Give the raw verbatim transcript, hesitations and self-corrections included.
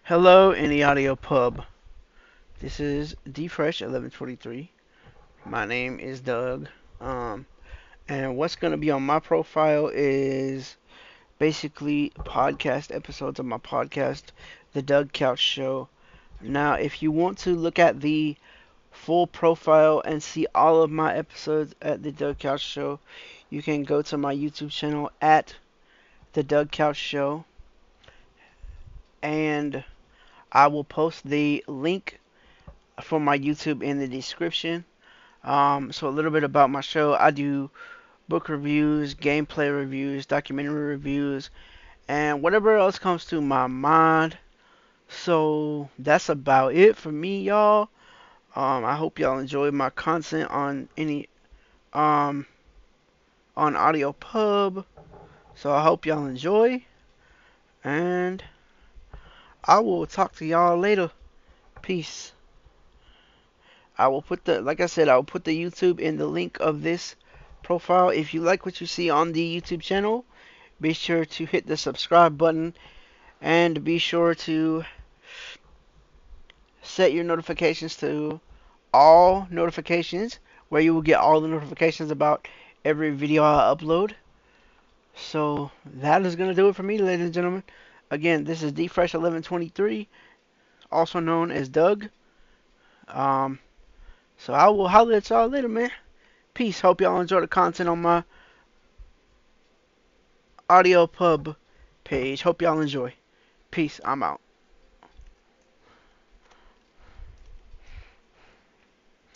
Hello in the audio pub. This is D Fresh eleven twenty-three. My name is Doug. Um, and what's gonna be on my profile is basically podcast episodes of my podcast, The Doug Couch Show. Now, if you want to look at the full profile and see all of my episodes at The Doug Couch Show, you can go to my YouTube channel at The Doug Couch Show, and I will post the link for my YouTube in the description. Um, so a little bit about my show. I do book reviews, gameplay reviews, documentary reviews, and whatever else comes to my mind. So that's about it for me, y'all. Um, I hope y'all enjoy my content on any um on Audio Pub. So I hope y'all enjoy, and I will talk to y'all later. Peace. I will put the, like I said, I will put the YouTube in the link of this profile. If you like what you see on the YouTube channel, be sure to hit the subscribe button and be sure to set your notifications to all notifications, where you will get all the notifications about every video I upload. So that is going to do it for me, ladies and gentlemen. Again, this is D Fresh eleven twenty-three, also known as Doug. Um, so I will holler at y'all later, man. Peace. Hope y'all enjoy the content on my Audio Pub page. Hope y'all enjoy. Peace. I'm out.